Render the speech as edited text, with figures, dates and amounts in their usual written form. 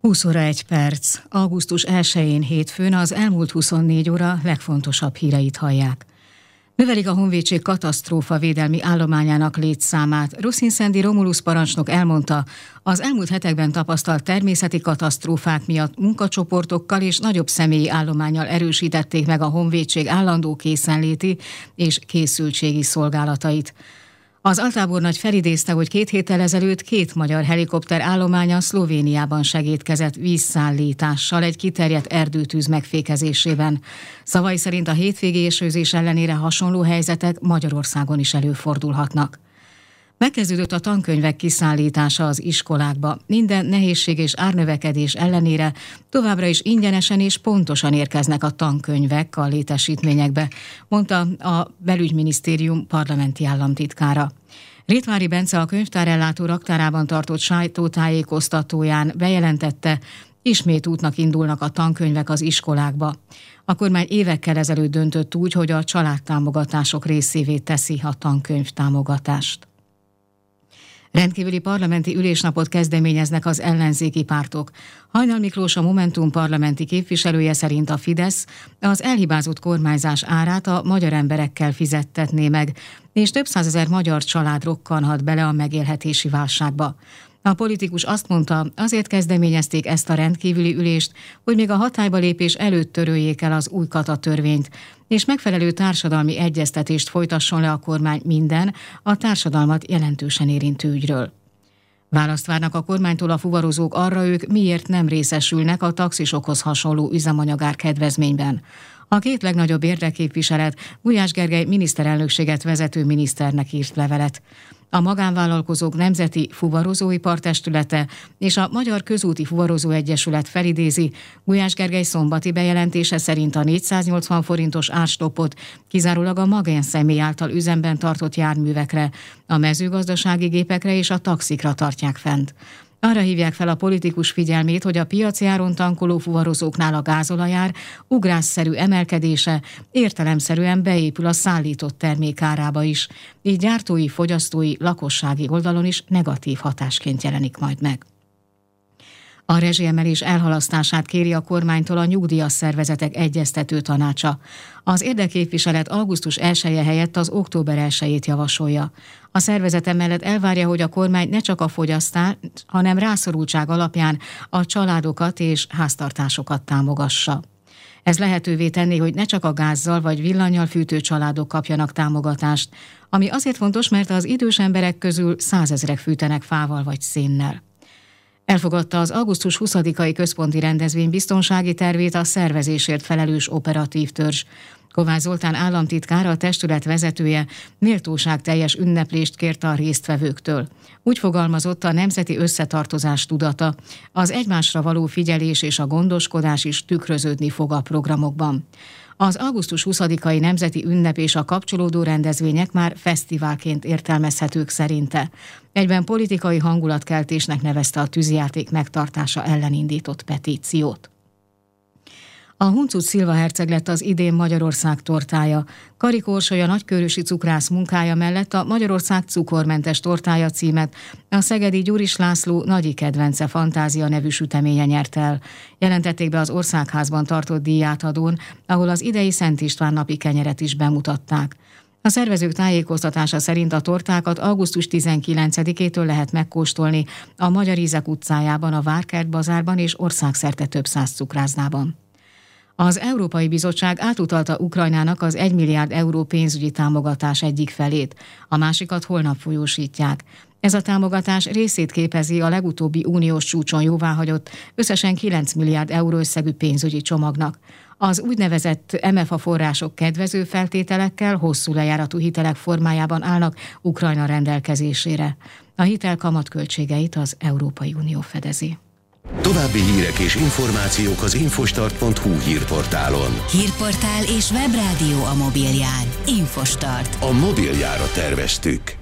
20:01. Augusztus 1-én hétfőn az elmúlt 24 óra legfontosabb híreit hallják. Növelik a honvédség katasztrófa védelmi állományának létszámát. Ruszin-Szendi Romulus parancsnok elmondta, az elmúlt hetekben tapasztalt természeti katasztrófák miatt munkacsoportokkal és nagyobb személyi állománnyal erősítették meg a honvédség állandó készenléti és készültségi szolgálatait. Az altábornagy felidézte, hogy 2 héttel ezelőtt 2 magyar helikopter állománya Szlovéniában segédkezett vízszállítással egy kiterjedt erdőtűz megfékezésében. Szavai szerint a hétvégi esőzés ellenére hasonló helyzetek Magyarországon is előfordulhatnak. Megkezdődött a tankönyvek kiszállítása az iskolákba. Minden nehézség és árnövekedés ellenére továbbra is ingyenesen és pontosan érkeznek a tankönyvek a létesítményekbe, mondta a Belügyminisztérium parlamenti államtitkára. Rétvári Bence a könyvtárellátó raktárában tartott sajtótájékoztatóján bejelentette, ismét útnak indulnak a tankönyvek az iskolákba. A kormány évekkel ezelőtt döntött úgy, hogy a családtámogatások részévé teszi a tankönyvtámogatást. Rendkívüli parlamenti ülésnapot kezdeményeznek az ellenzéki pártok. Hajnal Miklós, a Momentum parlamenti képviselője szerint a Fidesz az elhibázott kormányzás árát a magyar emberekkel fizettetné meg, és több százezer magyar család rokkanhat bele a megélhetési válságba. A politikus azt mondta, azért kezdeményezték ezt a rendkívüli ülést, hogy még a hatályba lépés előtt töröljék el az új katatörvényt, és megfelelő társadalmi egyeztetést folytasson le a kormány minden, a társadalmat jelentősen érintő ügyről. Választ várnak a kormánytól a fuvarozók arra, ők miért nem részesülnek a taxisokhoz hasonló üzemanyagár kedvezményben. A 2 legnagyobb érdekképviselet Gulyás Gergely miniszterelnökséget vezető miniszternek írt levelet. A Magánvállalkozók Nemzeti Fuvarozóipartestülete és a Magyar Közúti Fuvarozó Egyesület felidézi, Gulyás Gergely szombati bejelentése szerint a 480 forintos árstoppot kizárólag a magánszemély által üzemben tartott járművekre, a mezőgazdasági gépekre és a taxikra tartják fent. Arra hívják fel a politikus figyelmét, hogy a piaci áron tankoló fuvarozóknál a gázolajár ugrásszerű emelkedése értelemszerűen beépül a szállított termék árába is, így gyártói, fogyasztói, lakossági oldalon is negatív hatásként jelenik majd meg. A rezsiemelés elhalasztását kéri a kormánytól a nyugdíjas szervezetek egyeztető tanácsa. Az érdekképviselet augusztus 1-e helyett az október 1-ét javasolja. A szervezet emellett elvárja, hogy a kormány ne csak a fogyasztás, hanem rászorultság alapján a családokat és háztartásokat támogassa. Ez lehetővé tenné, hogy ne csak a gázzal vagy villannyal fűtő családok kapjanak támogatást, ami azért fontos, mert az idős emberek közül 100 000-ek fűtenek fával vagy szénnel. Elfogadta az augusztus 20-ai központi rendezvény biztonsági tervét a szervezésért felelős operatív törzs. Kovács Zoltán államtitkár, a testület vezetője méltóságteljes ünneplést kért a résztvevőktől. Úgy fogalmazott, a nemzeti összetartozás tudata, az egymásra való figyelés és a gondoskodás is tükröződni fog a programokban. Az augusztus 20-ai nemzeti ünnep és a kapcsolódó rendezvények már fesztiválként értelmezhetők szerinte. Egyben politikai hangulatkeltésnek nevezte a tűzijáték megtartása ellen indított petíciót. A Huncut Szilva herceg lett az idén Magyarország tortája. Karik Orsolya nagykőrösi cukrász munkája mellett a Magyarország cukormentes tortája címet a szegedi Gyuris László nagyi kedvence Fantázia nevű süteménye nyert el. Jelentették be az Országházban tartott díjátadón, ahol az idei Szent István napi kenyeret is bemutatták. A szervezők tájékoztatása szerint a tortákat augusztus 19-től lehet megkóstolni a Magyar Ízek utcájában, a Várkert bazárban és országszerte több 100 cukrászdában. Az Európai Bizottság átutalta Ukrajnának az 1 milliárd euró pénzügyi támogatás egyik felét, a másikat holnap folyósítják. Ez a támogatás részét képezi a legutóbbi uniós csúcson jóváhagyott összesen 9 milliárd euró összegű pénzügyi csomagnak. Az úgynevezett MFA források kedvező feltételekkel, hosszú lejáratú hitelek formájában állnak Ukrajna rendelkezésére. A hitel kamatköltségeit az Európai Unió fedezi. További hírek és információk az infostart.hu hírportálon. Hírportál és webrádió a mobilján. Infostart. A mobiljára terveztük.